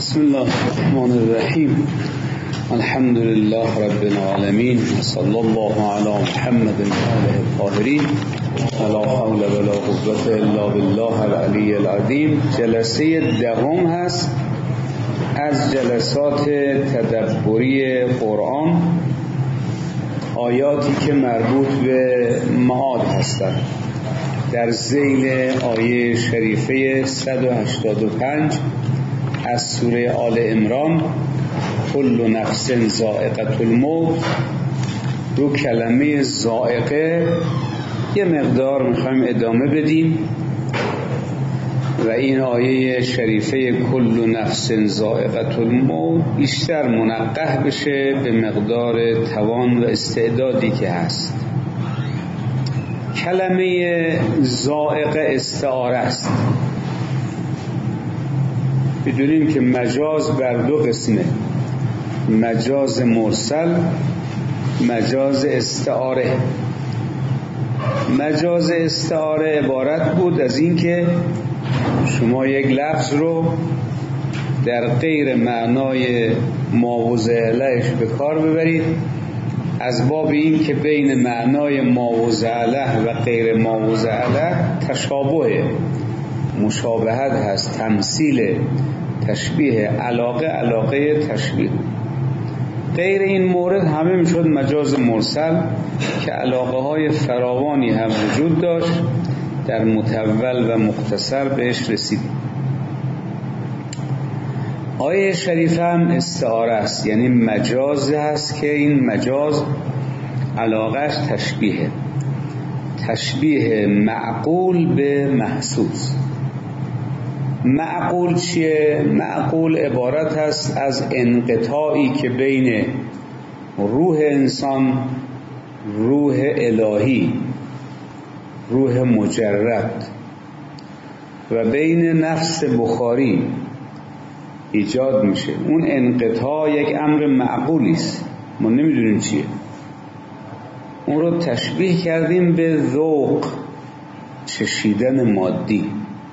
بسم الله الرحمن الرحیم. الحمد لله رب العالمین و صلی الله علی محمد و آله الطاهرین ولا حول ولا قوة الا بالله العلی العظیم. جلسه دهم هست از جلسات تدبری قرآن، آیاتی که مربوط به معاد هستند. در ذیل آیه شریفه 185 از سوره آل عمران، کل نفس ذائقة الموت، رو کلمه ذائقه یه مقدار میخوایم ادامه بدیم و این آیه شریفه کل نفس ذائقة الموت بیشتر منقح بشه به مقدار توان و استعدادی که هست. کلمه ذائقه استعاره است. بدونیم که مجاز بر دو قسمه، مجاز مرسل، مجاز استعاره. مجاز استعاره عبارت بود از این که شما یک لفظ رو در غیر معنای ماوضع لهش به کار ببرید، از باب این که بین معنای ماوضع له و غیر ماوضع له تشابه، مشابهت هست، تمثیل، تشبیه، علاقه تشبیه. غیر این مورد همه میشد مجاز مرسل که علاقه های فراوانی هم وجود داشت. در متول و مختصر بهش رسیدیم. آیه شریفه هم استعاره است، یعنی مجاز هست که این مجاز علاقهش تشبیه، تشبیه معقول به محسوس. معقول چیه؟ معقول عبارت هست از انقطاعی که بین روح انسان، روح الهی، روح مجرد و بین نفس بخاری ایجاد میشه. اون انقطاع یک امر معقولی است، ما نمیدونیم چیه. اون رو تشبیه کردیم به ذوق، چشیدن مادی،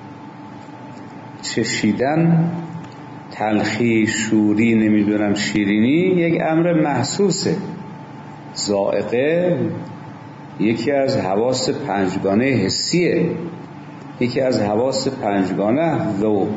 چشیدن، تلخی، شوری، نمیدونم شیرینی، یک امر محسوسه. ذائقه یکی از حواس پنجگانه حسیه، یکی از حواس پنجگانه ذوق.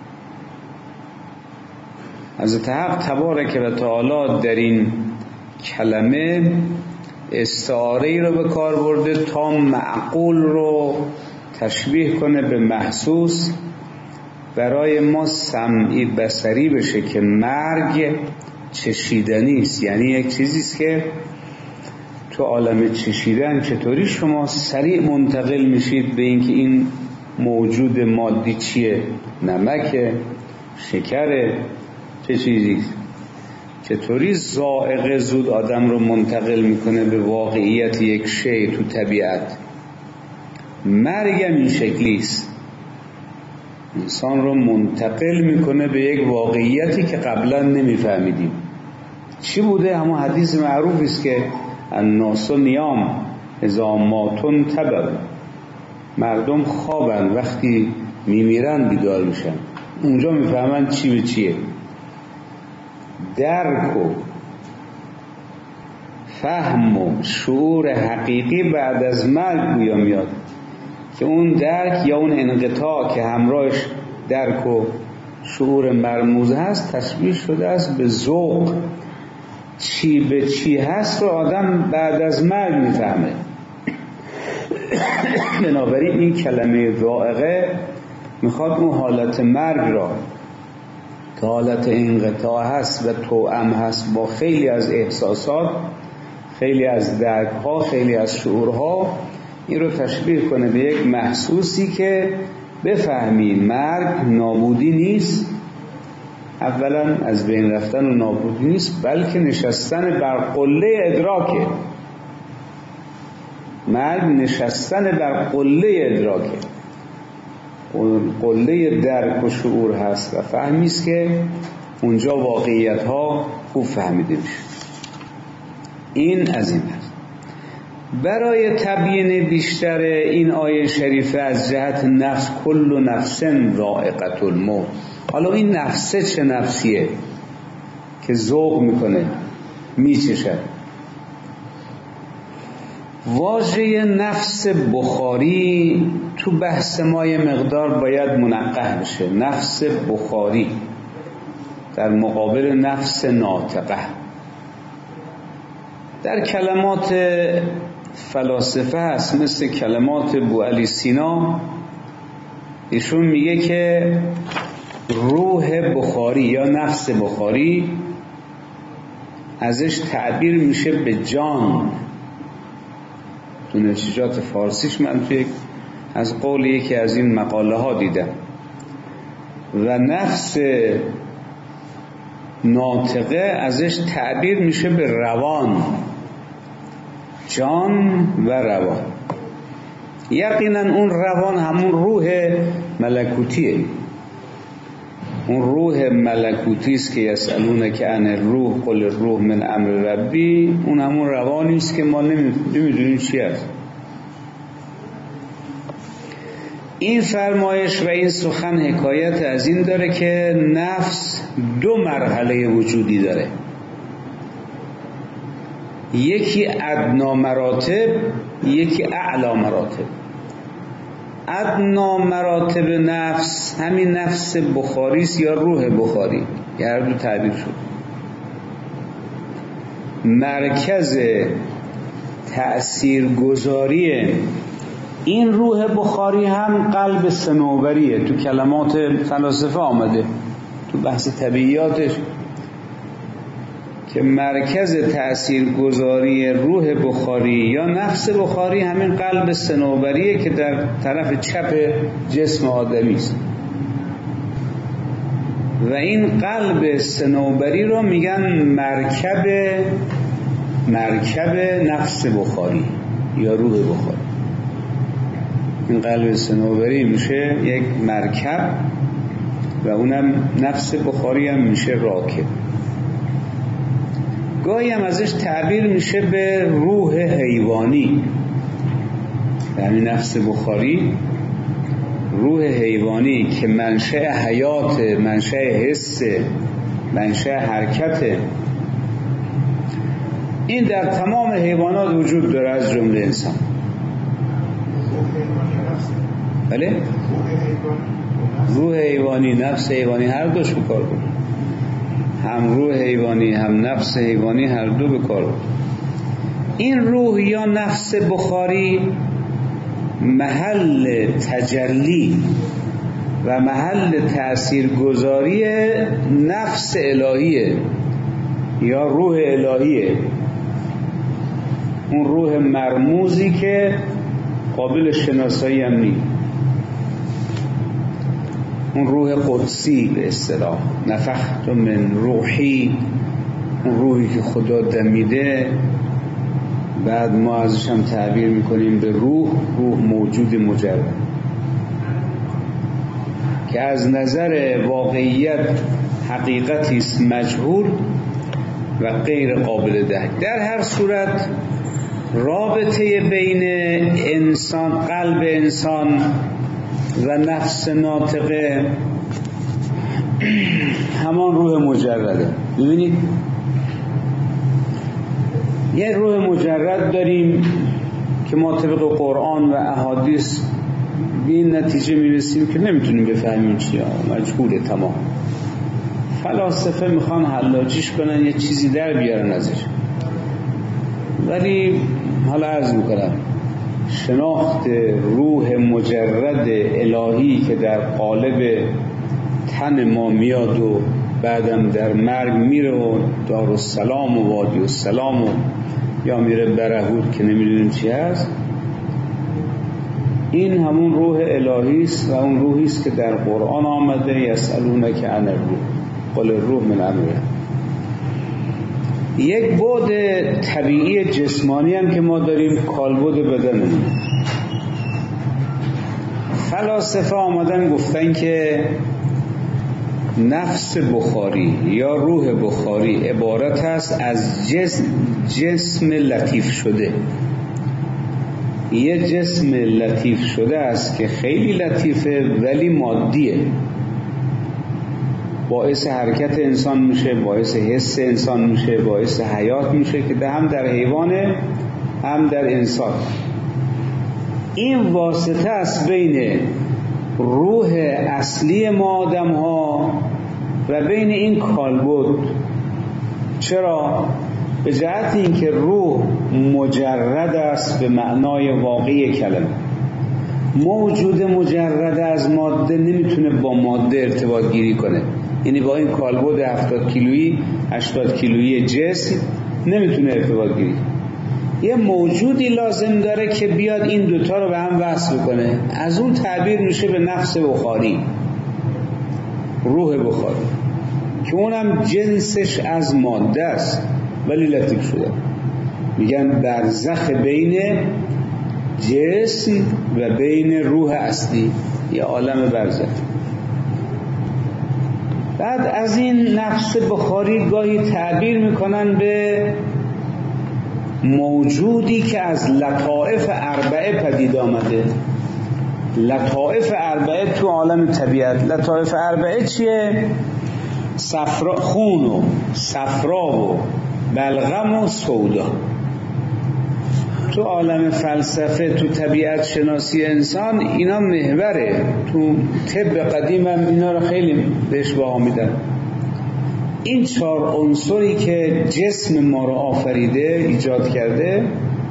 حضرت حق تبارک و تعالی در این کلمه استعاره‌ای رو به کار برده تا معقول رو تشبیه کنه به محسوس، برای ما سمعی بصری بشه که مرگ چشیدنی است. یعنی یک چیزی است که تو عالم چشیدن چطوری شما سریع منتقل میشید به اینکه این موجود مادی چیه، نمکه، شکره، چه چیزی، چطوری ذائقه زود آدم رو منتقل میکنه به واقعیت یک شی تو طبیعت. مرگ هم این شکلی است، انسان رو منتقل میکنه به یک واقعیتی که قبلا نمیفهمیدیم چی بوده. همون حدیث معروفی است که الناس نیام اذا ماتوا تبوا، مردم خوابن، وقتی میمیرن بیدار میشن، اونجا میفهمن چی به چیه. درک و فهم و شعور حقیقی بعد از مرگ گویا میاد که اون درک یا اون انقطاع که همراهش درک و شعور مرموز هست تشبیه شده است به ذوق. چی به چی هست رو آدم بعد از مرگ میفهمه. بنابراین این کلمه ذائقه میخواد اون حالت مرگ را که حالت انقطاع هست و توأم هست با خیلی از احساسات، خیلی از درک‌ها، خیلی از شعورها، این رو تشبیه کنه به یک محسوسی که بفهمی مرگ نابودی نیست، اولا از بین رفتن و نابودی نیست، بلکه نشستن بر قله ادراکه. مرگ نشستن بر قله ادراکه، قله درک و شعور هست و فهمی است که اونجا واقعیت ها خوب فهمیده میشه. این از این هست. برای تبیین بیشتر این آیه شریفه از جهت نفس، کل نفس ذائقة الموت، حالا این نفسه چه نفسیه که ذوق میکنه، میچشد؟ واژه نفس بخاری تو بحث ما یه مقدار باید منقح بشه. نفس بخاری در مقابل نفس ناطقه. در کلمات فلاسفه هست، مثل کلمات بوعلی سینا، ایشون میگه که روح بخاری یا نفس بخاری ازش تعبیر میشه به جان. تو نتیجات فارسیش من توی از قول یکی از این مقاله ها دیدم. و نفس ناطقه ازش تعبیر میشه به روان، جان و روان. یقینا اون روان همون روح ملکوتیه. اون روح ملکوتی است که یسألونک عن الروح قل الروح من امر ربی. اون همون روانی است که ما نمیدونیم چی است. این فرمایش و این سخن حکایت از این داره که نفس دو مرحله وجودی داره، یکی ادنا مراتب، یکی اعلا مراتب. ادنا مراتب نفس همین نفس بخاری است یا روح بخاری، هر دو تعبیر شد. مرکز تأثیرگذاری این روح بخاری هم قلب صنوبریه. تو کلمات فلاسفه آمده، تو بحث طبیعیاتش، که مرکز تأثیرگذاری روح بخاری یا نفس بخاری همین قلب صنوبریه که در طرف چپ جسم آدمی است. و این قلب صنوبری رو میگن مرکب نفس بخاری یا روح بخاری. این قلب صنوبری میشه یک مرکب و اونم نفس بخاری هم میشه راکب. گاهی هم ازش تعبیر میشه به روح حیوانی. یعنی نفس بخاری روح حیوانی که منشأ حیات، منشأ حس، منشأ حرکت. این در تمام حیوانات وجود داره از جمله انسان. بله؟ روح حیوانی، نفس حیوانی، هر دوش بکار بود. هم روح حیوانی هم نفس حیوانی هر دو بکار بود. این روح یا نفس بخاری محل تجلی و محل تأثیرگذاری نفس الهیه یا روح الهیه. اون روح مرموزی که قابل شناسایی هم نیست. اون روح قدسی به اصطلاح، نفخت من روحی، اون روحی که خدا دمیده. بعد ما ازش هم تعبیر میکنیم به روح موجود مجرد که از نظر واقعیت حقیقتی است مجهول و غیر قابل درک. در هر صورت رابطه بین انسان، قلب انسان و نفس ناطقه همان روح مجرده. ببینید یه روح مجرد داریم که ما طبق قرآن و احادیث به این نتیجه میرسیم که نمیتونیم بفهمیم چیه، مجهوله تمام. فلاسفه میخوان حلاجیش کنن، یه چیزی در بیارن ازش. ولی حالا عرض میکنم شناخت روح مجرد الهی که در قالب تن ما میاد و بعدم در مرگ میره و دارالسلام و وادی السلام و یا میره برهود که نمیدونیم چی هست، این همون روح الهی است و اون روحی است که در قرآن آمده یسألونک عن الروح قل الروح من امر ربی. یک بعد طبیعی جسمانی هم که ما داریم، کالبد بدنمون. فلاسفه آمدن گفتن که نفس بخاری یا روح بخاری عبارت است از جسم لطیف شده. یه جسم لطیف شده است که خیلی لطیفه ولی مادیه. باعث حرکت انسان میشه، باعث حس انسان میشه، باعث حیات میشه که هم در حیوانه هم در انسان. این واسطه است بین روح اصلی ما آدم ها و بین این کالبد. چرا؟ به جهت اینکه روح مجرد است به معنای واقعی کلمه. موجود مجرد از ماده نمیتونه با ماده ارتباط گیری کنه، یعنی با این کالبد 70 کیلویی 80 کیلویی جسم نمیتونه ارتباط گیری. یه موجودی لازم داره که بیاد این دوتا رو به هم وصل کنه. از اون تعبیر میشه به نفس بخاری، روح بخاری، که اونم جنسش از ماده است ولی لطیف شده. میگن برزخ بین جسم و بین روح اصلی، یه عالم برزخ. بعد از این نفس بخاری گاهی تعبیر میکنن به موجودی که از لطائف اربعه پدید آمده. لطائف اربعه تو عالم طبیعت. لطائف اربعه چیه؟ خون و صفرا و بلغم و سودا. تو عالم فلسفه، تو طبیعت شناسی انسان اینا محوره. تو طب قدیم هم اینا رو خیلی بهش بها میدن. این 4 عنصری که جسم ما رو آفریده، ایجاد کرده،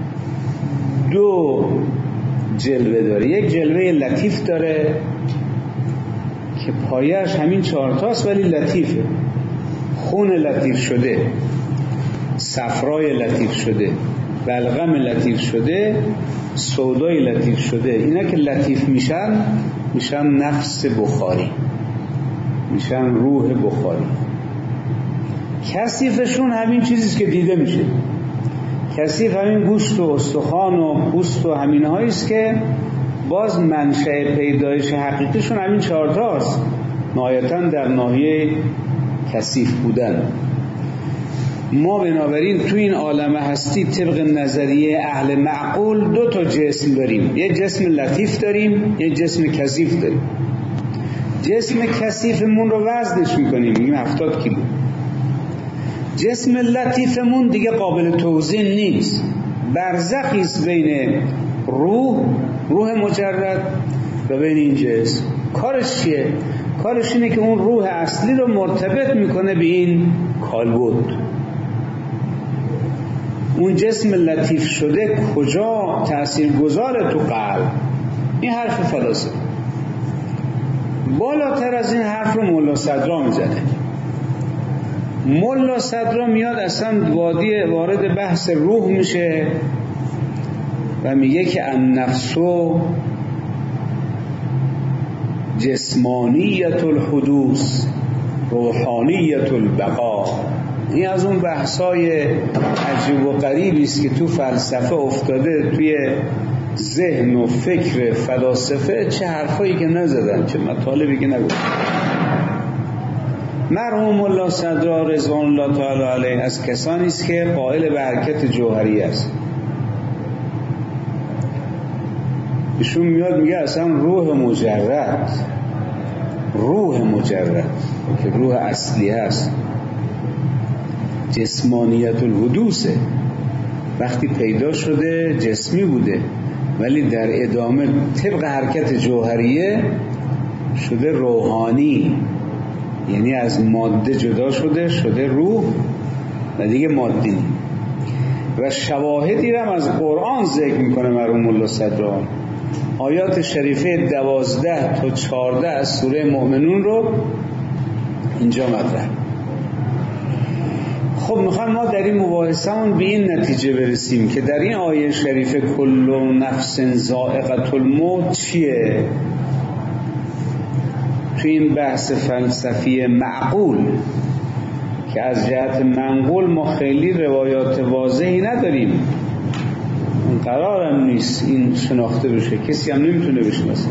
2 جلوه داره. یک جلوه لطیف داره که پایش همین 4 تاست ولی لطیفه. خون لطیف شده، صفرای لطیف شده، بلغم لطیف شده، سودای لطیف شده. اینا که لطیف میشن نفس بخاری، میشن روح بخاری. کثیفشون همین چیزیست که دیده میشه. کثیف همین گوشت و استخوان و پوست و همین هاییست که باز منشأ پیدایش حقیقیشون همین 4 تاست، نهایتاً در ناحیه کثیف بودن. ما بنابراین تو این عالم هستی طبق نظریه اهل معقول 2 تا جسم داریم. یه جسم لطیف داریم، یه جسم کثیف داریم. جسم کثیفمون رو وزنش میکنیم، میگیم 70 کیلو. جسم لطیفمون دیگه قابل توزین نیست، برزخیست بین روح مجرد و بین این جسم. کارش چیه؟ کارش اینه که اون روح اصلی رو مرتبط میکنه به این کالبد. اون جسم لطیف شده کجا تأثیر گذاره؟ تو قلب. این حرف فلاسفه. بالاتر از این حرف رو ملا صدرا میزنه. ملا صدرا میاد اصلا وارد بحث روح میشه و میگه که النفس جسمانیت الحدوث روحانیت البقا. این از اون بحثای عجیب و غریبی است که تو فلسفه افتاده، توی ذهن و فکر فلاسفه. چه حرفایی که نزدن، چه مطالبی که نگفتن. مرحوم ملا صدرا رضوان الله تعالی علیه از کسانی است که قائل به حرکت جوهری است. ایشون میاد میگه اصلا روح مجرد که روح اصلی هست، جسمانیت الحدوثه. وقتی پیدا شده جسمی بوده ولی در ادامه طبق حرکت جوهریه شده روحانی، یعنی از ماده جدا شده روح و دیگه مادی. و شواهدی رو از قرآن ذکر میکنه مرحوم الله صدرا. آیات شریفه 12 تا 14 از سوره مؤمنون رو اینجا مطرح. خب میخوام ما در این مباحثمون به این نتیجه برسیم که در این آیه شریفه کل نفس ذائقة الموت چیه؟ توی این بحث فلسفی معقول که از جهت منقول ما خیلی روایات واضحی نداریم، قرارم نیست این شناخته بشه، کسی هم نمیتونه بشناسه.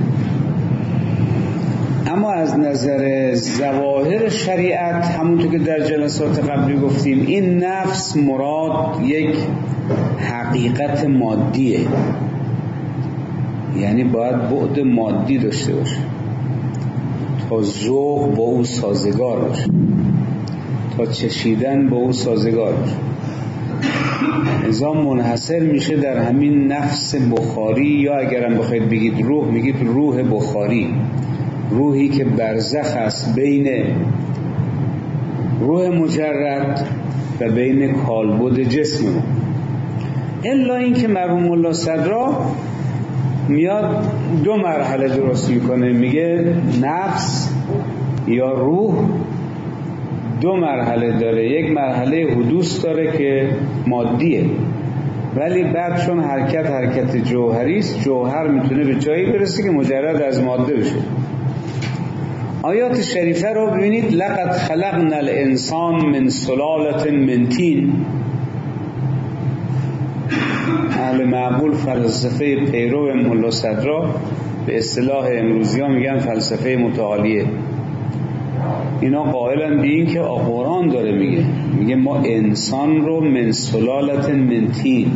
اما از نظر ظواهر شریعت، همونطور که در جلسات قبلی گفتیم، این نفس مراد یک حقیقت مادیه، یعنی باید بعد مادی داشته باشه. تا ذوق با او سازگار باشه، تا چشیدن با او سازگار باشه. ازا منحصر میشه در همین نفس بخاری، یا اگرم بخواید بگید روح، میگید روح بخاری، روحی که برزخ است بین روح مجرد و بین کالبد جسم ما. الا این که مرحوم ملا صدرا میاد دو مرحله درست میکنه، میگه نفس یا روح دو مرحله داره. یک مرحله حدوث داره که مادیه، ولی بعد چون حرکت جوهری است، جوهر میتونه به جایی برسه که مجرد از ماده بشه. آیات شریفه رو ببینید، لقد خلقنا الانسان من سلالة من طین. اهل معقول فلسفه پیرو ملا صدرا به اصطلاح امروزی ها میگن فلسفه متعالیه. اینا قائلن به این که قرآن داره میگه ما انسان رو من سلالة من طین،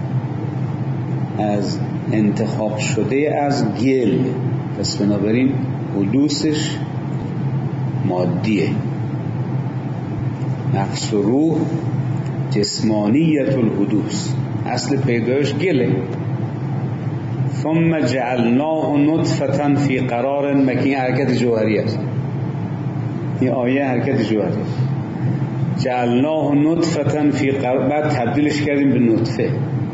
از انتخاب شده از گل، پس بنابراین حدوثش مادیه. نفس و روح جسمانیت الحدوث، اصل پیدایش گله. ثم جعلناه نطفة فی قرار مکین، حرکت جوهری است. این آیه حرکت جوهری است. جعلناه نطفة فی قرار، بعد تبدیلش کردیم به نطفه.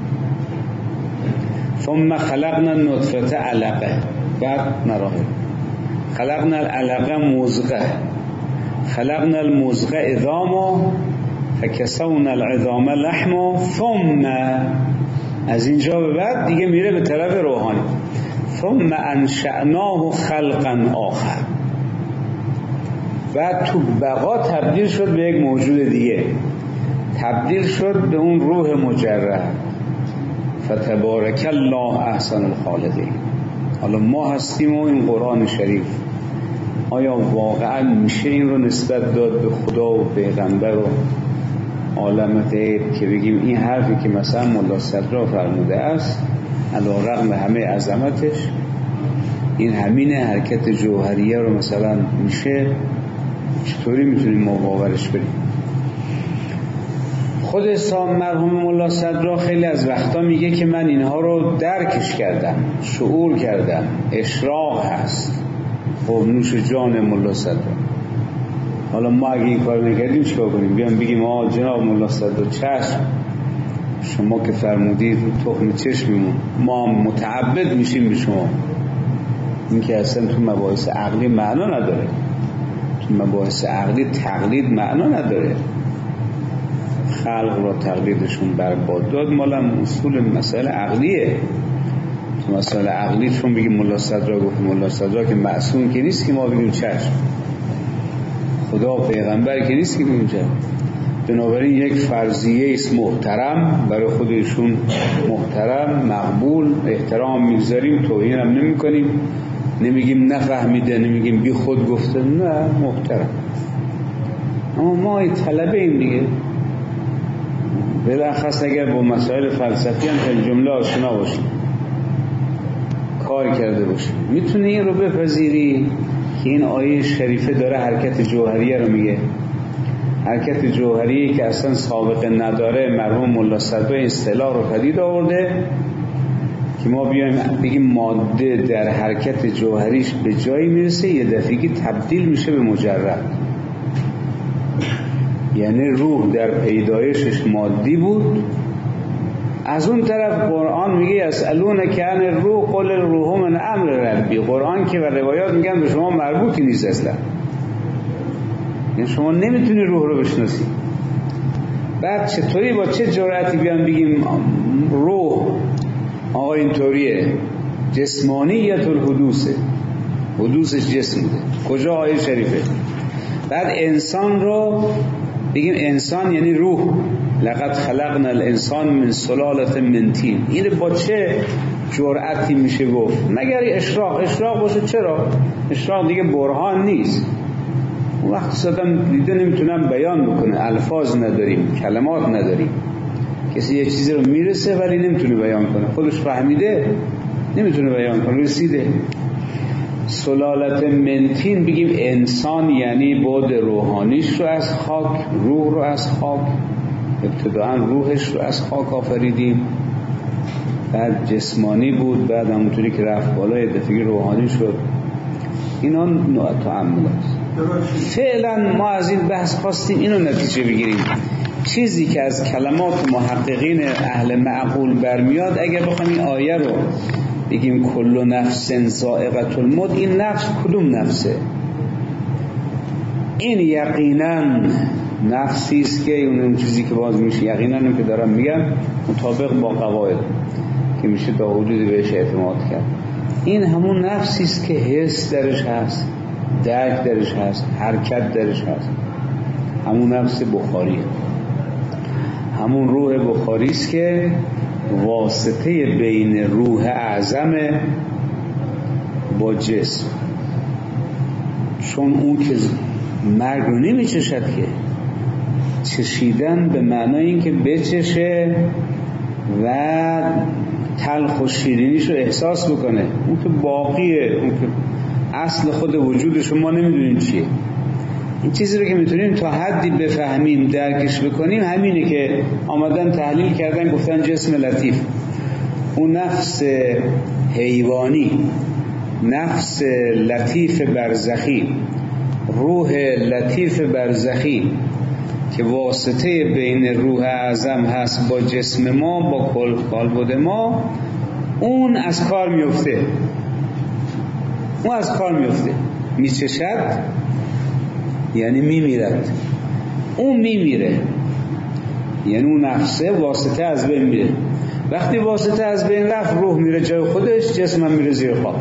ثم خلقنا النطفة علقه، بعد مراحل. خلقنا العلقه مضغه، خلقنا المضغه عظاما فکسونا العظام لحما، ثم از اینجا به بعد دیگه میره به طرف روحانی. ثم انشأناه خلقا آخر، بعد تو بقا تبدیل شد به یک موجود دیگه، تبدیل شد به اون روح مجرد. فتبارک الله احسن الخالقین. حالا ما هستیم و این قرآن شریف، آیا واقعا میشه این رو نسبت داد به خدا و پیغمبر و عالم غیب که بگیم این حرفی که مثلا ملا صدرا فرموده است علی رغم همه عظمتش این همین حرکت جوهریه رو مثلا میشه؟ چطوری میتونیم ما باورش بریم؟ خود مرحوم ملا صدرا خیلی از وقتا میگه که من اینها رو درکش کردم، شعور کردم، اشراق هست. خب نوش جان ملا صدرا. حالا ما اگه این کار نکردیم چیکار کنیم؟ بیام بگیم جناب ملا صدرا چشم، شما که فرمودید تخم چشممون، ما متعبد میشیم به شما. این که اصلا تو مباحث عقلی معنا نداره، تو مباحث عقلی تقلید معنا نداره. خلق را تقلیدشون برباد داد، مالم اصول مسائل عقلیه. تو مسائل عقلی چون بگیم ملا صدرا گفت، ملا صدرا که معصوم که نیست که ما بگیم چشم، خدا و پیغمبر که نیست که بگیم چشم. بنابراین یک فرضیه است محترم، برای خودشون محترم، مقبول، احترام میذاریم، توهین هم نمی کنیم، نمیگیم نفهمیده، نمیگیم بی خود گفته، نه محترم. اما ما طلبه ایم دیگه، بلخص اگر با مسائل فلسفی هم تا جمله آشنا باشیم، کار کرده باشیم، میتونی این رو بپذیری که این آیه شریفه داره حرکت جوهریه رو میگه. حرکت جوهریه که اصلا سابقه نداره. مرحوم ملا صدرا اصطلاح رو پدید آورده که ما بیایم بگیم ماده در حرکت جوهریش به جایی میرسه یه دفعگی تبدیل میشه به مجرد. یعنی روح در پیدایشش مادی بود، از اون طرف قرآن میگه یسألونک عن الروح قل الروح من امر ربی. قرآن که و روایات میگن به شما مربوطی نیست اصلا، یعنی شما نمیتونی روح رو بشناسی. بعد چطوری با چه جرأتی بیان بگیم روح آقا اینطوریه؟ جسمانیت الحدوثه، حدوثش جسم بوده. کجا آیه شریفه؟ بعد انسان رو بگیم انسان یعنی روح، لقد خلقنا الانسان من سلالة من طین. این با چه جرأتی میشه گفت؟ مگر اشراق باشه. چرا؟ اشراق دیگه برهان نیست. اون وقت صدام دیده نمیتونم بیان بکنه، الفاظ نداریم، کلمات نداریم. کسی یه چیزی رو میرسه ولی نمیتونه بیان کنه، خودش فهمیده نمیتونه بیان کنه، رسیده. سلالت منتین بگیم انسان یعنی بعد روحانیش رو از خاک، روح رو از خاک، ابتداعا روحش رو از خاک آفریدیم، بعد جسمانی بود، بعد همونطوری که رفت بالای دفعه روحانی شد. اینا نوع تأملات. فعلا ما از این بحث خواستیم اینو نتیجه بگیریم، چیزی که از کلمات محققین اهل معقول برمیاد، اگر بخوایم این آیه رو بگیم کل نفس ذائقة الموت، این نفس کدوم نفسه؟ این یقینا نفسی است که اون چیزی که باز میشه یقینا اون که دارم میگم مطابق با قواعد که میشه تا حدودی بهش اعتماد کرد. این همون نفسی است که حس درش هست، درک درش هست، حرکت درش هست. همون نفس بخاریه، همون روح بخاری است که واسطه بین روح اعظم با جسم، چون اون که مرگ رو نمیچشد که، چشیدن به معنای این که بچشه و تلخ و شیرینیش رو احساس بکنه، اون که باقیه، اون که اصل خود وجودش ما نمیدونیم چیه. این چیزی رو که میتونیم تا حدی بفهمیم، درکش بکنیم، همینه که آمدن تحلیل کردن گفتن جسم لطیف. اون نفس حیوانی، نفس لطیف برزخی، روح لطیف برزخی که واسطه بین روح اعظم هست با جسم ما، با کالبد ما، اون از کار میفته. اون از کار میفته، میچشد یعنی میمیرد، اون میمیره یعنی اون نفسه واسطه از بین میره. وقتی واسطه از بین رفت، روح میره جای خودش، جسم هم میره زیر خاک.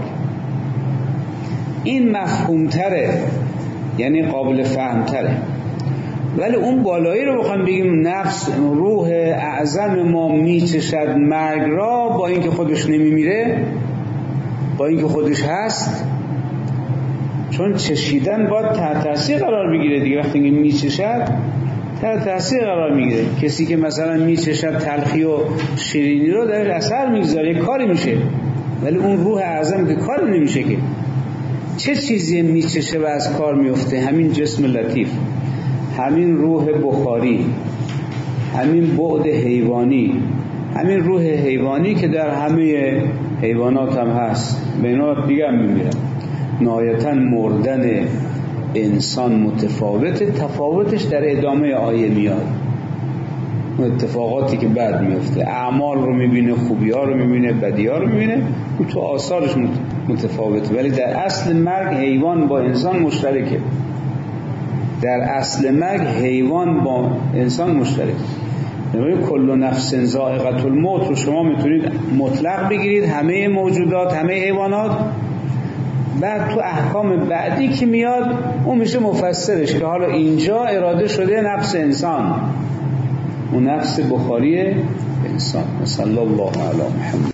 این مفهوم تره، یعنی قابل فهم تره. ولی اون بالایی رو بخوام بگیم نفس، روح اعظم ما میچشد مرگ را، با اینکه خودش نمیمیره، با اینکه خودش هست، چون چشیدن باید تحت تاثیر قرار بگیره دیگه. وقتی که میچشد تحت تاثیر قرار میگیره. کسی که مثلا میچشد تلخی و شیرینی رو در اثر میگذاره، یک کاری میشه، ولی اون روح اعظم که کاری نمیشه که. چه چیزی میچشه و از کار میفته؟ همین جسم لطیف، همین روح بخاری، همین بعد حیوانی، همین روح حیوانی که در همه حیوانات هم هست، بینات دیگه هم میمیرن. نهایتا مردن انسان متفاوته، تفاوتش در ادامه آیه میاد. اتفاقاتی که بعد میفته، اعمال رو میبینه، خوبی ها رو میبینه، بدی ها رو میبینه، تو آثارش متفاوته. ولی در اصل مرگ حیوان با انسان مشترکه. در اصل مرگ حیوان با انسان مشترک. یعنی کل نفس ذائقة الموت رو شما میتونید مطلق بگیرید، همه موجودات، همه حیوانات. بعد تو احکام بعدی که میاد اون میشه مفسرش که حالا اینجا اراده شده نفس انسان، اون نفس بخاری انسان. صلی الله علی محمد.